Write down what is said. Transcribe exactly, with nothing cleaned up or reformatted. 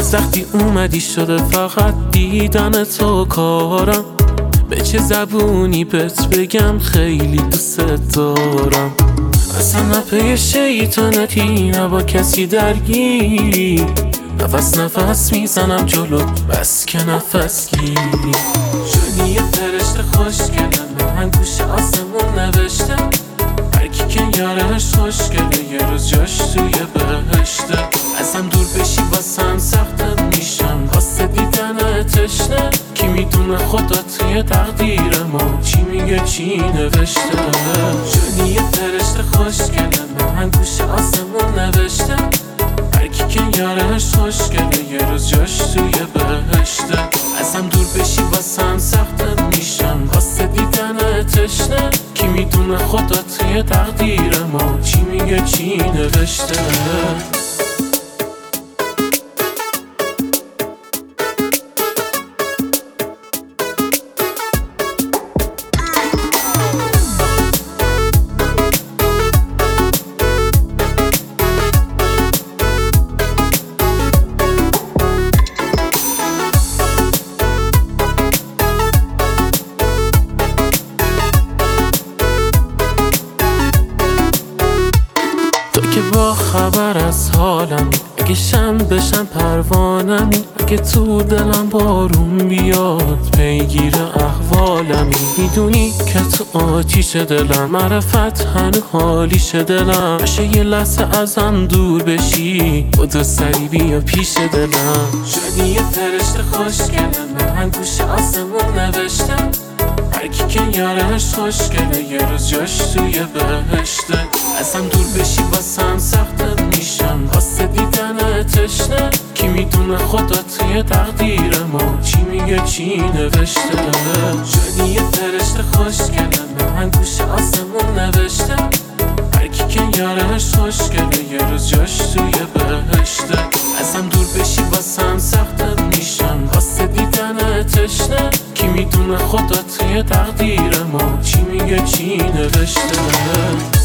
از وقتی اومدی شده فقط دیدن تو کارم. به چه زبونی بهت بگم خیلی دوست دارم. اصلا نپی شیطنتی نه با کسی درگیری، نفس نفس میزنم جلو بس که نفس گیری. شدی یه فرشته خوشگلم به من گوش آسمون نوشته، هرکی که یارش خوشگله یه روز جاش توی بهشته. ازم دور بشی واسم سخته میشم واسه دیدن تشنه، کی میدونه خدا توی تقدیر ما چی میگه چی نوشته. شدی یه فرشته خوشگلم به من گوش آسمون نوشته، هرکی که یارش خوشگله یه روز جاش توی بهشته. ازم دور بشی واسم سخته میشم واسه دیدن تشنه، کی میدونه خدا توی تقدیر ما چی میگه چی نوشته. که با خبر از حالم، اگه شم بشم پروانمی، اگه تو دلم بارون بیاد پیگیر احوالمی. میدونی که تو آتیش دلم، معرفت هنو حالیش دلم. باشه یه لحظه ازم دور بشی بودو سری بیا پیش دلم. شدی یه فرشته خوشگلم به من گوش آسمون نوشته، هرکی که یارش خوشگله یه روز جاش توی بهشته. ازم دور بشی واسم سخته میشم واسه دیدن تشنه، کی میدونه خدا توی تقدیر ما چی میگه چی نوشته. شدی یه فرشته خوشگلم به من گوش آسمون نوشته، هرکی که یارش خوشگله یه روز جاش توی بهشته. ازم دور بشی واسم سخته میشم واسه دیدن تشنه، کی میدونه خدا توی تقدیر ما چی میگه چی نوشته.